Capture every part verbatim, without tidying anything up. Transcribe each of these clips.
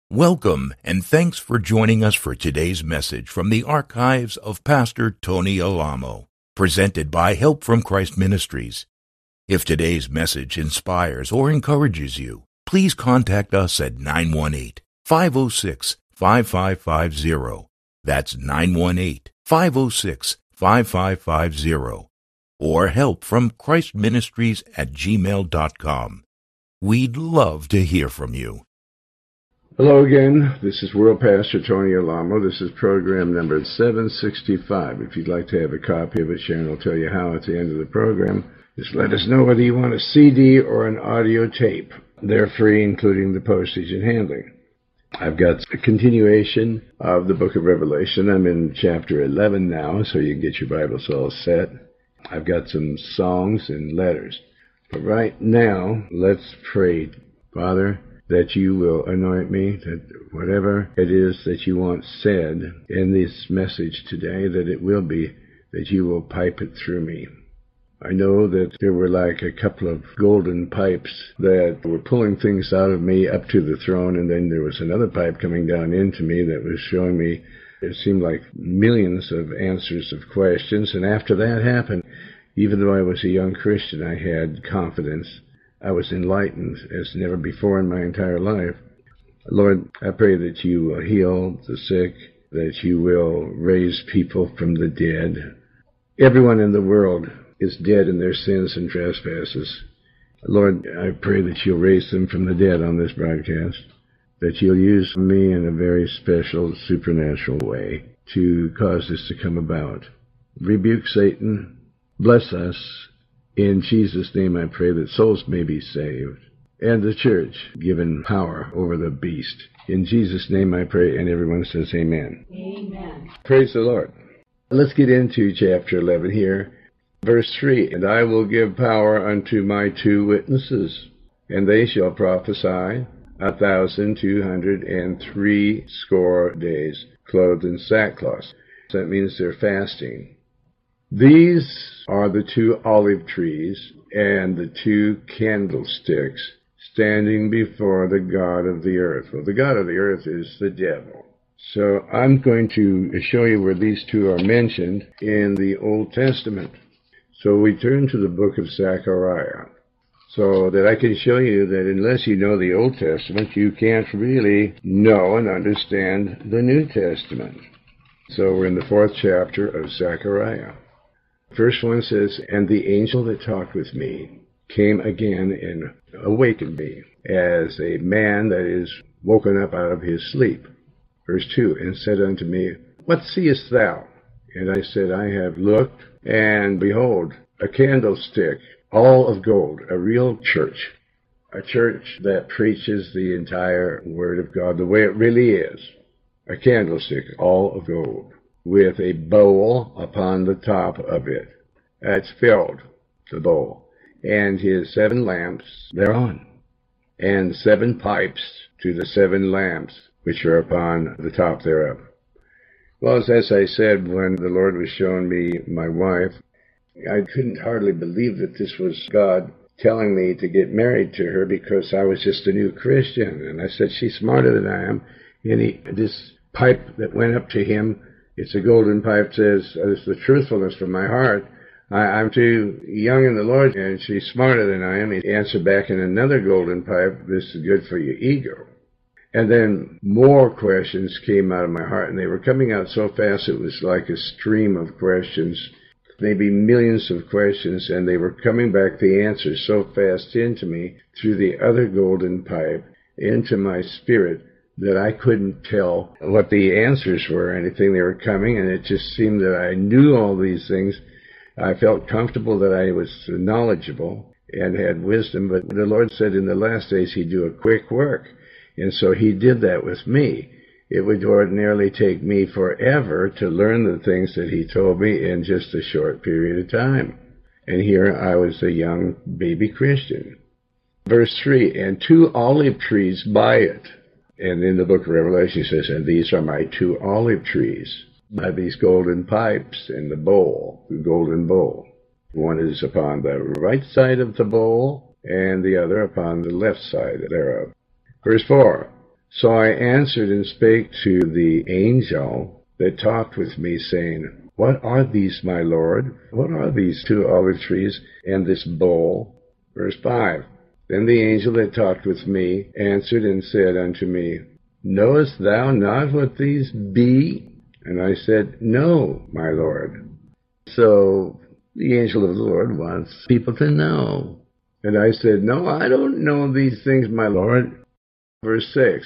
Welcome, and thanks for joining us for today's message from the archives of Pastor Tony Alamo, presented by Help from Christ Ministries. If today's message inspires or encourages you, please contact us at nine one eight, five oh six, five five five zero. That's nine one eight, five oh six, five five five zero. Or help from Christ Ministries at gmail dot com. We'd love to hear from you. Hello again. This is World Pastor Tony Alamo. This is program number seven sixty-five. If you'd like to have a copy of it, Sharon will tell you how at the end of the program. Just let us know whether you want a C D or an audio tape. They're free, including the postage and handling. I've got a continuation of the book of Revelation. I'm in chapter eleven now, so you can get your Bibles all set. I've got some songs and letters. But right now, let's pray. Father, that you will anoint me, that whatever it is that you want said in this message today, that it will be, that you will pipe it through me. I know that there were like a couple of golden pipes that were pulling things out of me up to the throne, and then there was another pipe coming down into me that was showing me, it seemed like millions of answers of questions, and after that happened, even though I was a young Christian, I had confidence. I was enlightened as never before in my entire life. Lord, I pray that you will heal the sick, that you will raise people from the dead. Everyone in the world is dead in their sins and trespasses. Lord, I pray that you'll raise them from the dead on this broadcast, that you'll use me in a very special, supernatural way to cause this to come about. Rebuke Satan. Bless us. In Jesus' name I pray that souls may be saved, and the church given power over the beast. In Jesus' name I pray, and everyone says amen. Amen. Praise the Lord. Let's get into chapter eleven here. Verse three, And I will give power unto my two witnesses, and they shall prophesy a thousand two hundred and three score days, clothed in sackcloth. So that means they're fasting. These are the two olive trees and the two candlesticks standing before the God of the earth. Well, the God of the earth is the devil. So I'm going to show you where these two are mentioned in the Old Testament. So we turn to the book of Zechariah, so that I can show you that unless you know the Old Testament, you can't really know and understand the New Testament. So we're in the fourth chapter of Zechariah. First one says, And the angel that talked with me came again and awakened me, as a man that is woken up out of his sleep. Verse two, And said unto me, What seest thou? And I said, I have looked, and behold, a candlestick, all of gold, a real church, a church that preaches the entire Word of God the way it really is. A candlestick, all of gold, with a bowl upon the top of it. That's filled, the bowl. And his seven lamps thereon. And seven pipes to the seven lamps which are upon the top thereof. Well, as I said, when the Lord was showing me my wife, I couldn't hardly believe that this was God telling me to get married to her, because I was just a new Christian. And I said, she's smarter than I am. And he, this pipe that went up to him, it's a golden pipe, says, it's the truthfulness from my heart. I, I'm too young in the Lord, and she's smarter than I am. He answered back in another golden pipe, this is good for your ego. And then more questions came out of my heart, and they were coming out so fast it was like a stream of questions, maybe millions of questions, and they were coming back, the answers, so fast into me through the other golden pipe into my spirit, that I couldn't tell what the answers were or anything. They were coming, and it just seemed that I knew all these things. I felt comfortable that I was knowledgeable and had wisdom, but the Lord said in the last days He'd do a quick work, and so He did that with me. It would ordinarily take me forever to learn the things that He told me in just a short period of time. And here I was a young baby Christian. Verse three, And two olive trees by it. And in the book of Revelation it says, And these are my two olive trees, by these golden pipes in the bowl, the golden bowl. One is upon the right side of the bowl, and the other upon the left side thereof. Verse four, So I answered and spake to the angel that talked with me, saying, What are these, my Lord? What are these two olive trees and this bowl? Verse five. Then the angel that talked with me answered and said unto me, Knowest thou not what these be? And I said, No, my Lord. So the angel of the Lord wants people to know. And I said, No, I don't know these things, my Lord. Verse six.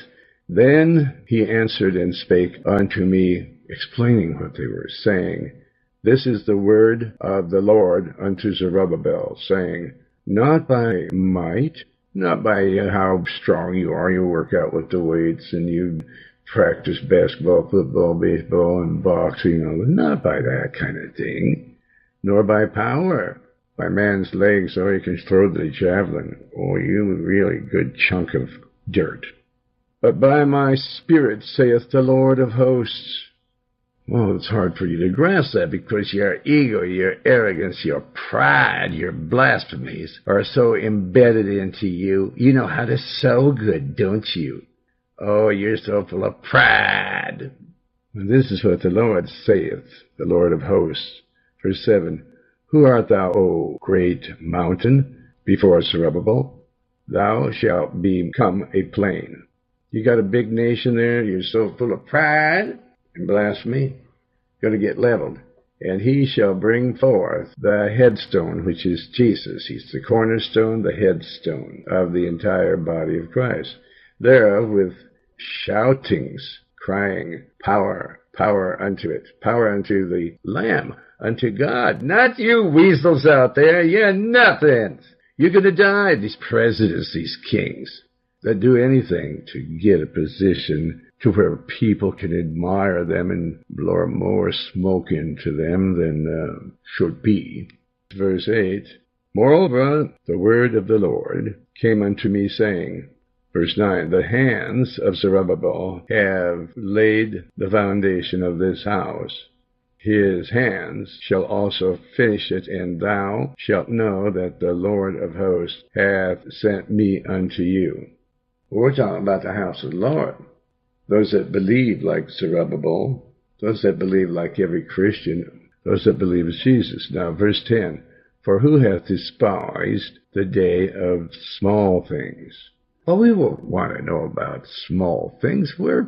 Then he answered and spake unto me, explaining what they were saying. This is the word of the Lord unto Zerubbabel, saying, Not by might, not by how strong you are, you work out with the weights and you practice basketball, football, baseball, and boxing, not by that kind of thing, nor by power, by man's legs, so he can throw the javelin. Oh, you really good chunk of dirt. But by my Spirit, saith the Lord of hosts. Well, it's hard for you to grasp that because your ego, your arrogance, your pride, your blasphemies are so embedded into you. You know how to sew good, don't you? Oh, you're so full of pride. And this is what the Lord saith, the Lord of hosts. Verse seven. Who art thou, O great mountain, before Zerubbabel? Thou shalt become a plain. You got a big nation there, you're so full of pride and blasphemy, going to get leveled. And he shall bring forth the headstone, which is Jesus. He's the cornerstone, the headstone of the entire body of Christ. Thereof with shoutings, crying, Power, power unto it, power unto the Lamb, unto God. Not you weasels out there, you're nothing. You're going to die, these presidents, these kings, that do anything to get a position to where people can admire them and blow more smoke into them than uh, should be. Verse eight, Moreover, the word of the Lord came unto me, saying, Verse nine, The hands of Zerubbabel have laid the foundation of this house. His hands shall also finish it, and thou shalt know that the Lord of hosts hath sent me unto you. We're talking about the house of the Lord. Those that believe like Zerubbabel, those that believe like every Christian, those that believe in Jesus. Now, verse ten, For who hath despised the day of small things? Well, we won't want to know about small things. We're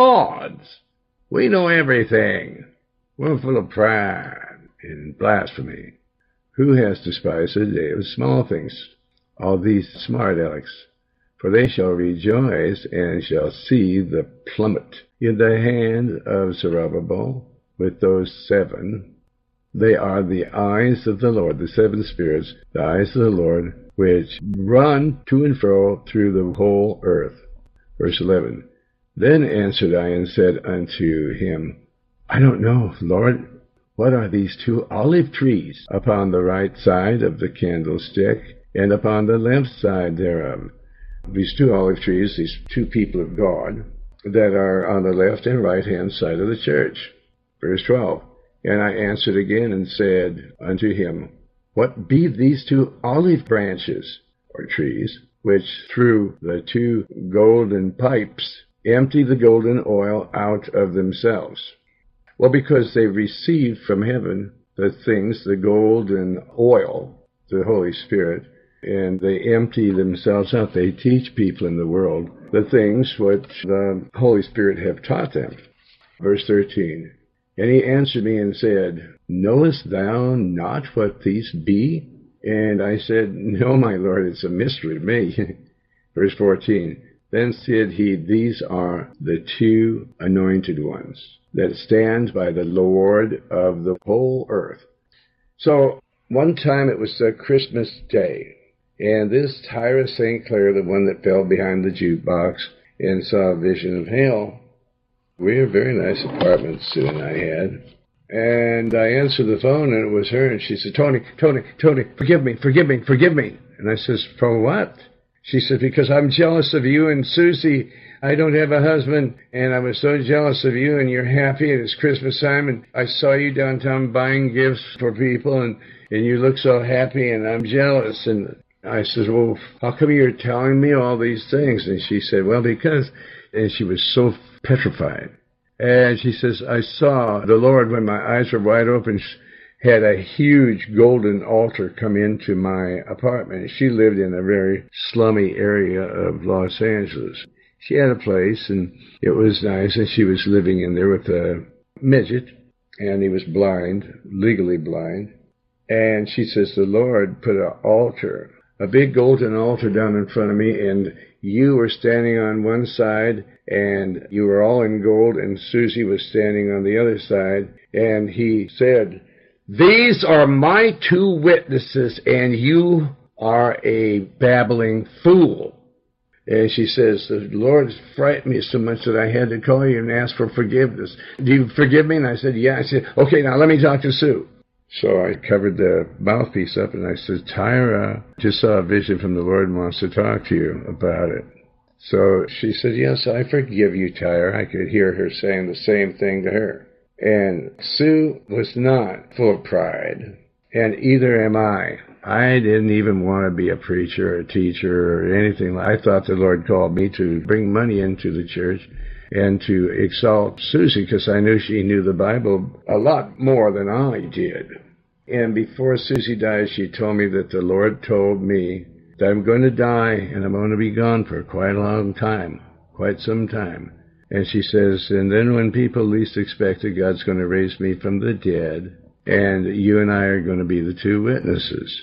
gods. We know everything. We're full of pride and blasphemy. Who has despised the day of small things? All these smart alecks. For they shall rejoice and shall see the plummet in the hand of Zerubbabel with those seven. They are the eyes of the Lord, the seven spirits, the eyes of the Lord, which run to and fro through the whole earth. Verse eleven. Then answered I and said unto him, I don't know, Lord, what are these two olive trees upon the right side of the candlestick and upon the left side thereof? These two olive trees, these two people of God, that are on the left and right hand side of the church. Verse twelve. And I answered again and said unto him, What be these two olive branches, or trees, which through the two golden pipes empty the golden oil out of themselves? Well, because they received from heaven the things, the golden oil, the Holy Spirit, and they empty themselves out. They teach people in the world the things which the Holy Spirit have taught them. Verse thirteen. And he answered me and said, Knowest thou not what these be? And I said, No, my Lord, it's a mystery to me. Verse fourteen. Then said he, These are the two anointed ones that stand by the Lord of the whole earth. So one time it was a Christmas day, and this Tyra Saint Clair, the one that fell behind the jukebox and saw a vision of hell, we had very nice apartments Sue and I had. And I answered the phone, and it was her, and she said, Tony, Tony, Tony, forgive me, forgive me, forgive me. And I says, for what? She said, because I'm jealous of you and Susie. I don't have a husband, and I was so jealous of you, and you're happy, and it's Christmas time, and I saw you downtown buying gifts for people, and, and you look so happy, and I'm jealous. And I said, well, how come you're telling me all these things? And she said, well, because And she was so petrified. And she says, I saw the Lord, when my eyes were wide open, had a huge golden altar come into my apartment. She lived in a very slummy area of Los Angeles. She had a place, and it was nice, and she was living in there with a midget, and he was blind, legally blind. And she says, the Lord put an altar, a big golden altar down in front of me, and you were standing on one side, and you were all in gold, and Susie was standing on the other side. And he said, these are my two witnesses, and you are a babbling fool. And she says, the Lord frightened me so much that I had to call you and ask for forgiveness. Do you forgive me? And I said, yeah. I said, okay, now let me talk to Sue. So I covered the mouthpiece up, and I said, Tyra just saw a vision from the Lord and wants to talk to you about it. So she said, yes, I forgive you, Tyra. I could hear her saying the same thing to her. And Sue was not full of pride, and either am I. I didn't even want to be a preacher or a teacher or anything. I thought the Lord called me to bring money into the church and to exalt Susie, because I knew she knew the Bible a lot more than I did. And before Susie died, she told me that the Lord told me that I'm going to die and I'm going to be gone for quite a long time, quite some time. And she says, and then when people least expect it, God's going to raise me from the dead, and you and I are going to be the two witnesses.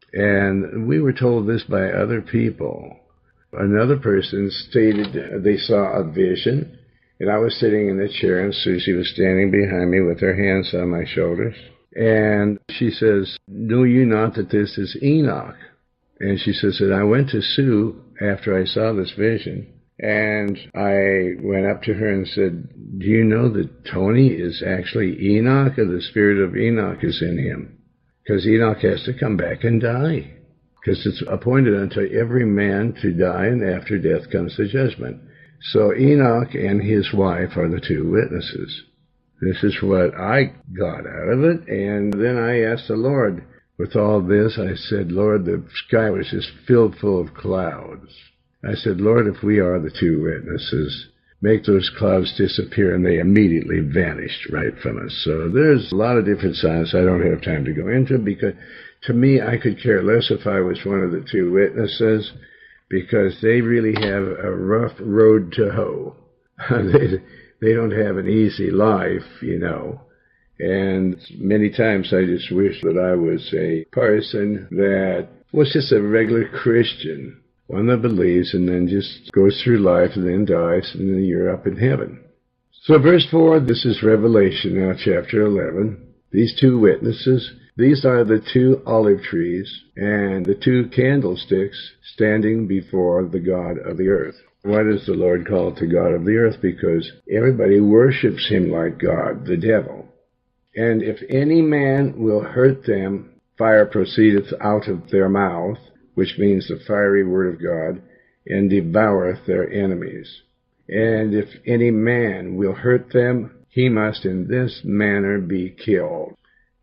And we were told this by other people. Another person stated they saw a vision, and I was sitting in the chair, and Susie was standing behind me with her hands on my shoulders. And she says, know you not that this is Enoch? And she says that I went to Sue after I saw this vision, and I went up to her and said, do you know that Tony is actually Enoch, or the spirit of Enoch is in him? Because Enoch has to come back and die. Because it's appointed unto every man to die, and after death comes the judgment. So Enoch and his wife are the two witnesses. This is what I got out of it. And then I asked the Lord, with all this, I said, Lord, the sky was just filled full of clouds. I said, Lord, if we are the two witnesses, make those clouds disappear, and they immediately vanished right from us. So there's a lot of different signs I don't have time to go into, because to me, I could care less if I was one of the two witnesses, because they really have a rough road to hoe. they, they don't have an easy life, you know. And many times I just wish that I was a person that was just a regular Christian, one that believes and then just goes through life and then dies, and then you're up in heaven. So verse four, this is Revelation now, chapter eleven. These two witnesses, these are the two olive trees and the two candlesticks standing before the God of the earth. Why does the Lord call it the God of the earth? Because everybody worships him like God, the devil. And if any man will hurt them, fire proceedeth out of their mouth, which means the fiery word of God, and devoureth their enemies. And if any man will hurt them, he must in this manner be killed.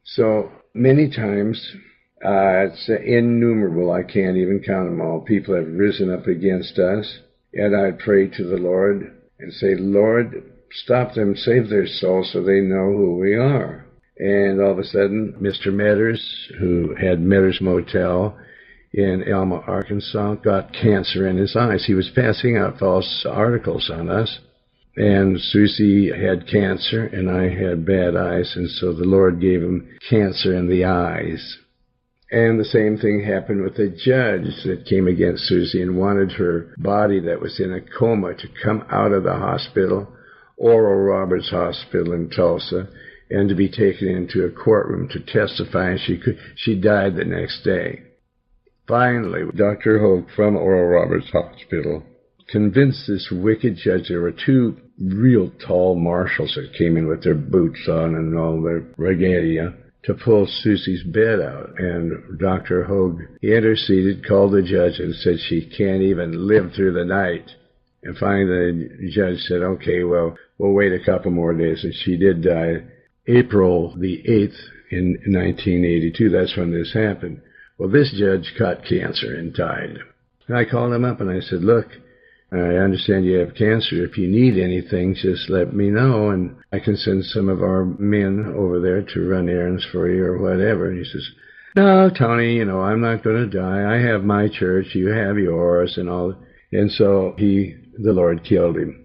So many times, uh, it's innumerable, I can't even count them all, people have risen up against us, and I pray to the Lord and say, Lord, stop them, save their souls so they know who we are. And all of a sudden, Mister Metters, who had Metters Motel in Elma, Arkansas, got cancer in his eyes. He was passing out false articles on us. And Susie had cancer, and I had bad eyes, and so the Lord gave him cancer in the eyes. And the same thing happened with a judge that came against Susie and wanted her body that was in a coma to come out of the hospital, Oral Roberts Hospital in Tulsa, and to be taken into a courtroom to testify, and she could, she died the next day. Finally, Doctor Hogue from Oral Roberts Hospital convinced this wicked judge. There were two real tall marshals that came in with their boots on and all their regalia to pull Susie's bed out. And Doctor Hogue, he interceded, called the judge, and said she can't even live through the night. And finally the judge said, okay, well, we'll wait a couple more days. And she did die April the eighth in nineteen eighty-two. That's when this happened. Well, this judge caught cancer and died. And I called him up and I said, look, I understand you have cancer. If you need anything, just let me know, and I can send some of our men over there to run errands for you or whatever. And he says, no, Tony, you know, I'm not going to die. I have my church. You have yours and all. And so he, the Lord killed him.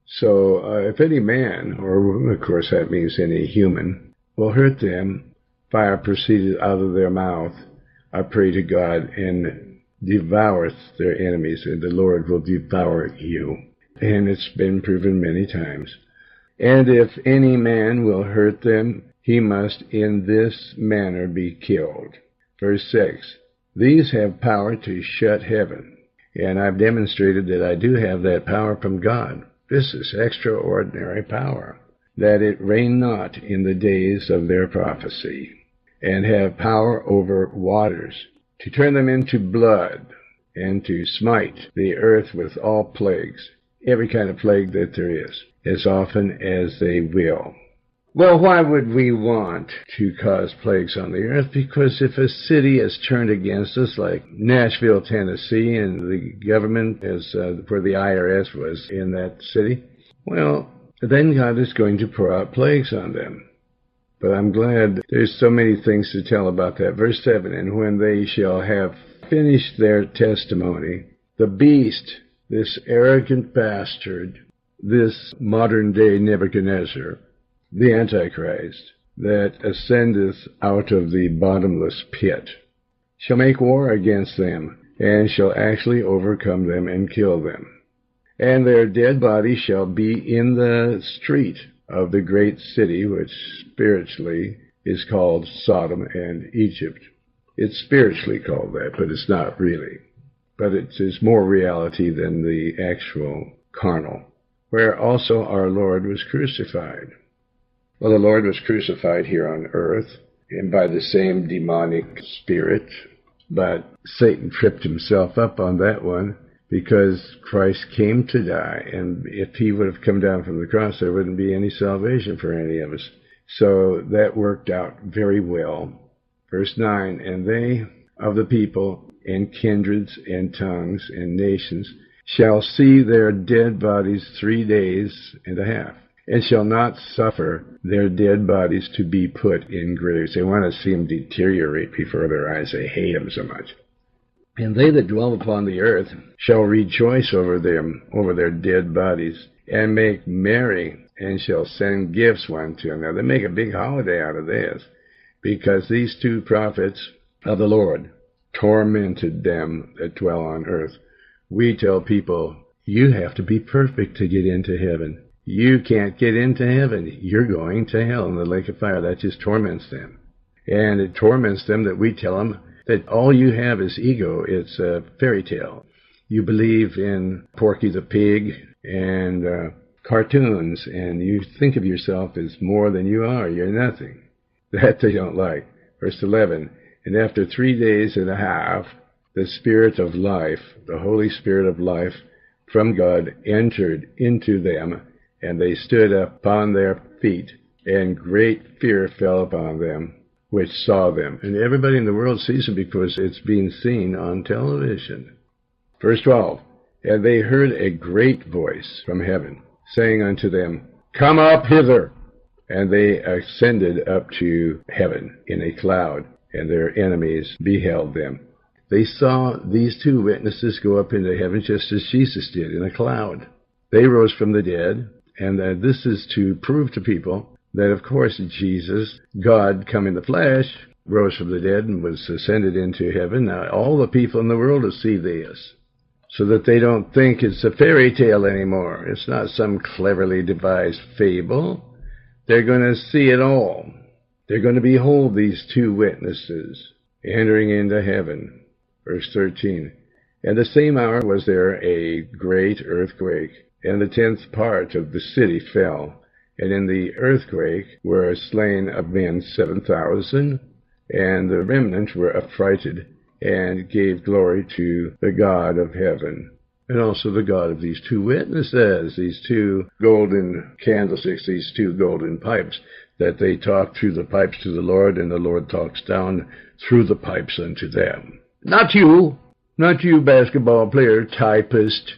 So uh, if any man, or of course that means any human, will hurt them, fire proceeded out of their mouth, I pray to God, and devoureth their enemies, and the Lord will devour you. And it's been proven many times. And if any man will hurt them, he must in this manner be killed. Verse six, these have power to shut heaven. And I've demonstrated that I do have that power from God. This is extraordinary power, that it rain not in the days of their prophecy, and have power over waters, to turn them into blood, and to smite the earth with all plagues, every kind of plague that there is, as often as they will. Well, why would we want to cause plagues on the earth? Because if a city is turned against us, like Nashville, Tennessee, and the government is uh, where the I R S was in that city, well, then God is going to pour out plagues on them. But I'm glad there's so many things to tell about that. Verse seven, and when they shall have finished their testimony, the beast, this arrogant bastard, this modern-day Nebuchadnezzar, the Antichrist, that ascendeth out of the bottomless pit, shall make war against them, and shall actually overcome them and kill them. And their dead bodies shall be in the street of the great city, which spiritually is called Sodom and Egypt. It's spiritually called that, but it's not really. But it is more reality than the actual carnal, where also our Lord was crucified. Well, the Lord was crucified here on earth, and by the same demonic spirit, but Satan tripped himself up on that one, because Christ came to die, and if he would have come down from the cross, there wouldn't be any salvation for any of us. So that worked out very well. Verse nine, and they of the people and kindreds and tongues and nations shall see their dead bodies three days and a half, and shall not suffer their dead bodies to be put in graves. They want to see them deteriorate before their eyes. They hate them so much. And they that dwell upon the earth shall rejoice over them, over their dead bodies, and make merry, and shall send gifts one to another. They make a big holiday out of this, because these two prophets of the Lord tormented them that dwell on earth. We tell people, you have to be perfect to get into heaven. You can't get into heaven. You're going to hell in the lake of fire. That just torments them. And it torments them that we tell them that all you have is ego. It's a fairy tale. You believe in Porky the Pig and uh, cartoons, and you think of yourself as more than you are. You're nothing. That they don't like. Verse eleven, and after three days and a half, the Spirit of life, the Holy Spirit of life from God, entered into them, and they stood upon their feet, and great fear fell upon them which saw them. And everybody in the world sees them because it's being seen on television. Verse twelve, and they heard a great voice from heaven, saying unto them, come up hither. And they ascended up to heaven in a cloud, and their enemies beheld them. They saw these two witnesses go up into heaven just as Jesus did, in a cloud. They rose from the dead, and uh, this is to prove to people that, of course, Jesus, God come in the flesh, rose from the dead and was ascended into heaven. Now, all the people in the world will see this, so that they don't think it's a fairy tale anymore. It's not some cleverly devised fable. They're going to see it all. They're going to behold these two witnesses entering into heaven. Verse thirteen, and the same hour was there a great earthquake, and the tenth part of the city fell. And in the earthquake were slain of men seven thousand, and the remnant were affrighted, and gave glory to the God of heaven, and also the God of these two witnesses, these two golden candlesticks, these two golden pipes, that they talk through the pipes to the Lord, and the Lord talks down through the pipes unto them. Not you, not you basketball player, typist,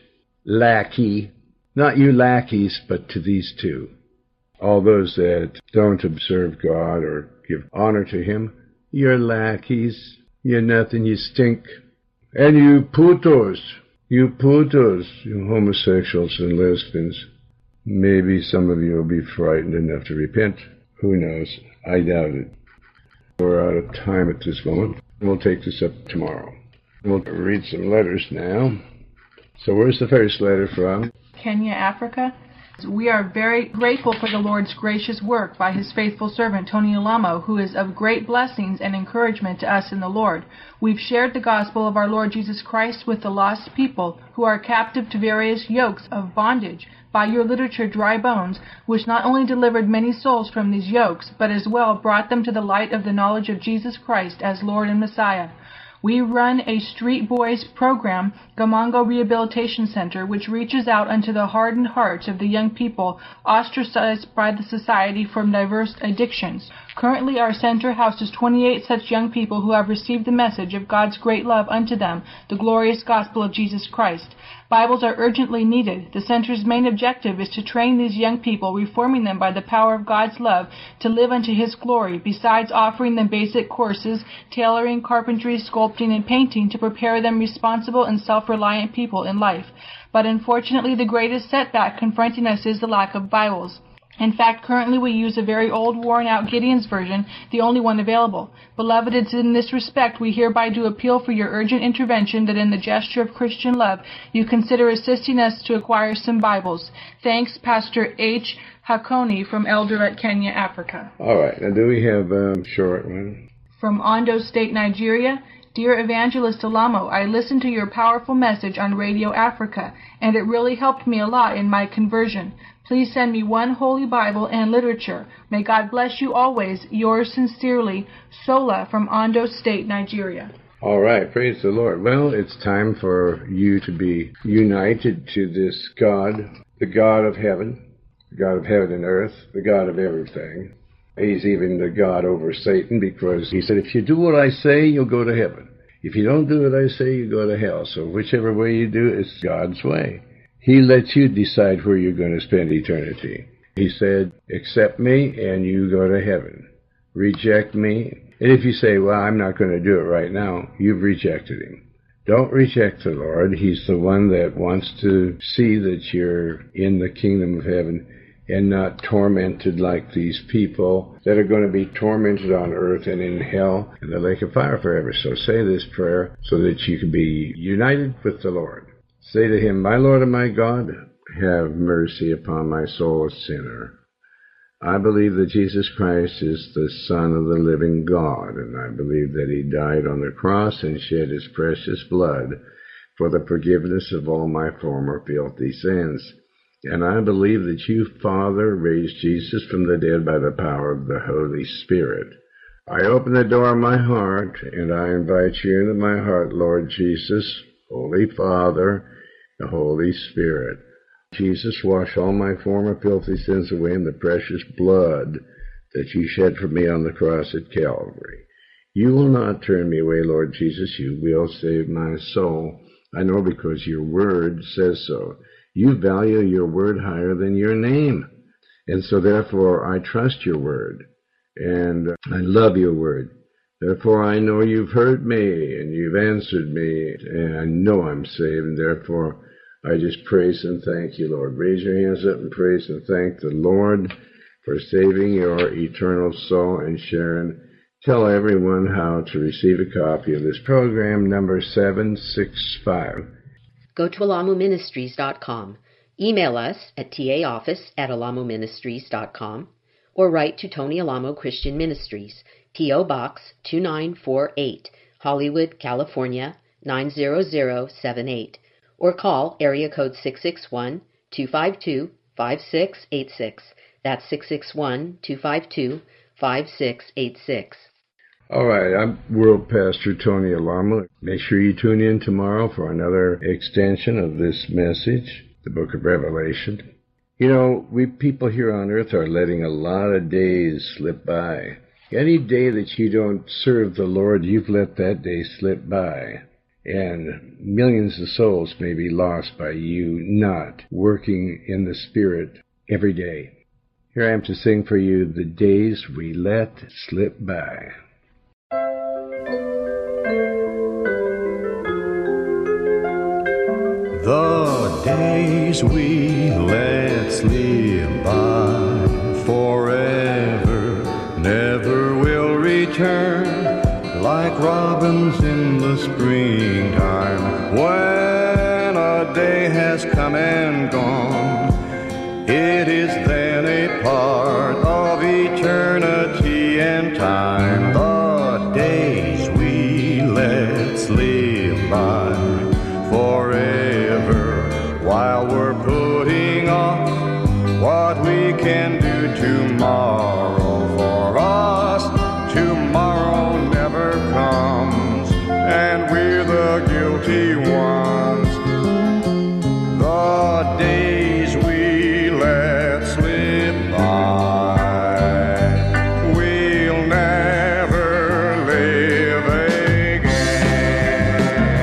lackey, not you lackeys, but to these two. All those that don't observe God or give honor to him, you're lackeys, you're nothing, you stink. And you putos, you putos, you homosexuals and lesbians. Maybe some of you will be frightened enough to repent. Who knows? I doubt it. We're out of time at this moment. We'll take this up tomorrow. We'll read some letters now. So where's the first letter from? Kenya, Africa. We are very grateful for the Lord's gracious work by his faithful servant, Tony Alamo, who is of great blessings and encouragement to us in the Lord. We've shared the gospel of our Lord Jesus Christ with the lost people who are captive to various yokes of bondage by your literature, Dry Bones, which not only delivered many souls from these yokes, but as well brought them to the light of the knowledge of Jesus Christ as Lord and Messiah. We run a Street Boys program, Gamongo Rehabilitation Center, which reaches out unto the hardened hearts of the young people ostracized by the society from diverse addictions. Currently, our center houses twenty-eight such young people who have received the message of God's great love unto them, the glorious gospel of Jesus Christ. Bibles are urgently needed. The center's main objective is to train these young people, reforming them by the power of God's love to live unto his glory, besides offering them basic courses, tailoring, carpentry, sculpting, and painting to prepare them responsible and self-reliant people in life. But unfortunately, the greatest setback confronting us is the lack of Bibles. In fact, currently we use a very old, worn-out Gideon's version, the only one available. Beloved, it's in this respect we hereby do appeal for your urgent intervention that in the gesture of Christian love you consider assisting us to acquire some Bibles. Thanks, Pastor H. Hakoni from Eldoret, Kenya, Africa. All right. Now, do we have a short one? From Ondo State, Nigeria. Dear Evangelist Alamo, I listened to your powerful message on Radio Africa, and it really helped me a lot in my conversion. Please send me one Holy Bible and literature. May God bless you always. Yours sincerely, Sola from Ondo State, Nigeria. All right. Praise the Lord. Well, it's time for you to be united to this God, the God of heaven, the God of heaven and earth, the God of everything. He's even the God over Satan, because he said, if you do what I say, you'll go to heaven. If you don't do what I say, you go to hell. So whichever way you do, it's God's way. He lets you decide where you're going to spend eternity. He said, accept me and you go to heaven. Reject me. And if you say, well, I'm not going to do it right now, you've rejected him. Don't reject the Lord. He's the one that wants to see that you're in the kingdom of heaven and not tormented like these people that are going to be tormented on earth and in hell in the lake of fire forever. So say this prayer so that you can be united with the Lord. Say to him, my Lord and my God, have mercy upon my soul, a sinner. I believe that Jesus Christ is the Son of the living God, and I believe that he died on the cross and shed his precious blood for the forgiveness of all my former filthy sins. And I believe that you, Father, raised Jesus from the dead by the power of the Holy Spirit. I open the door of my heart, and I invite you into my heart, Lord Jesus, Holy Father, the Holy Spirit. Jesus, wash all my former filthy sins away in the precious blood that you shed for me on the cross at Calvary. You will not turn me away, Lord Jesus. You will save my soul. I know because your word says so. You value your word higher than your name. And so therefore I trust your word. And I love your word. Therefore I know you've heard me and you've answered me. And I know I'm saved. And therefore I just praise and thank you, Lord. Raise your hands up and praise and thank the Lord for saving your eternal soul. And Sharon, tell everyone how to receive a copy of this program, number seven six five. Go to alamo ministries dot com. Email us at taoffice at alamo ministries dot com or write to Tony Alamo Christian Ministries, P O. Box two nine four eight, Hollywood, California nine zero zero seven eight, or call area code six six one, two five two, five six eight six. That's six six one, two five two, five six eight six. All right, I'm World Pastor Tony Alamo. Make sure you tune in tomorrow for another extension of this message, the book of Revelation. You know, we people here on earth are letting a lot of days slip by. Any day that you don't serve the Lord, you've let that day slip by. and millions of souls may be lost by you not working in the Spirit every day. Here I am to sing for you the days we let slip by. The days we let slip by forever never will return, like robins in the springtime, when a day has come and gone. It is then a part of eternity and time. The days we let slip by forever, while we're putting off what we can do tomorrow. For us, tomorrow never comes, and we're the guilty ones. The days we let slip by, we'll never live again.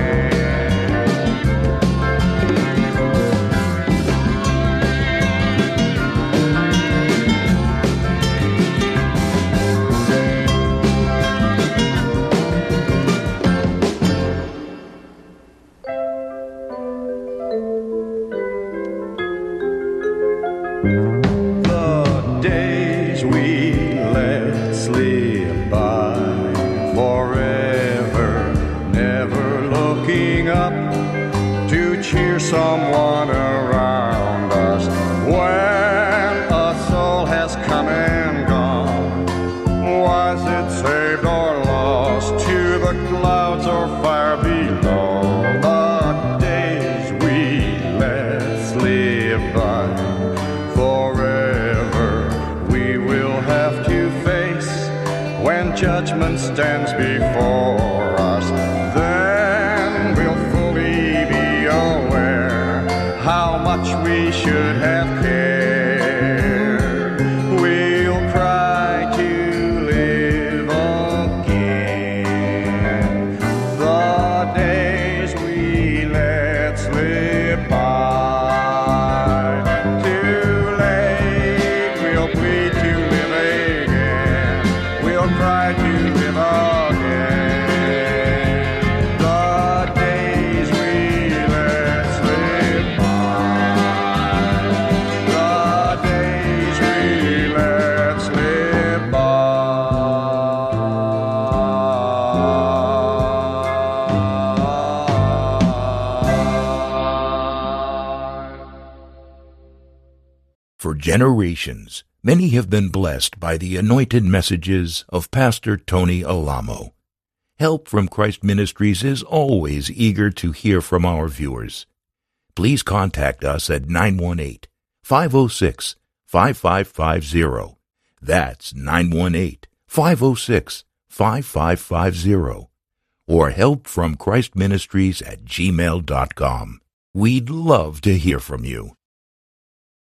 The days we let slip by forever, never looking up to cheer someone around us. When a soul has come and gone, was it saved or lost to the clouds or fire below? The days we let slip by forever, we will have to face when judgment stands before us. Then we'll fully be aware how much we should have cared. We'll cry to live again. The days we let slip by, too late we'll plead to live again. We'll cry to live again. The days we let slip by, the days we let slip by. For generations, many have been blessed by the anointed messages of Pastor Tony Alamo. Help from Christ Ministries is always eager to hear from our viewers. Please contact us at nine one eight, five oh six, five five five zero. That's nine one eight, five oh six, five five five zero. Or help from Christ Ministries at gmail dot com. We'd love to hear from you.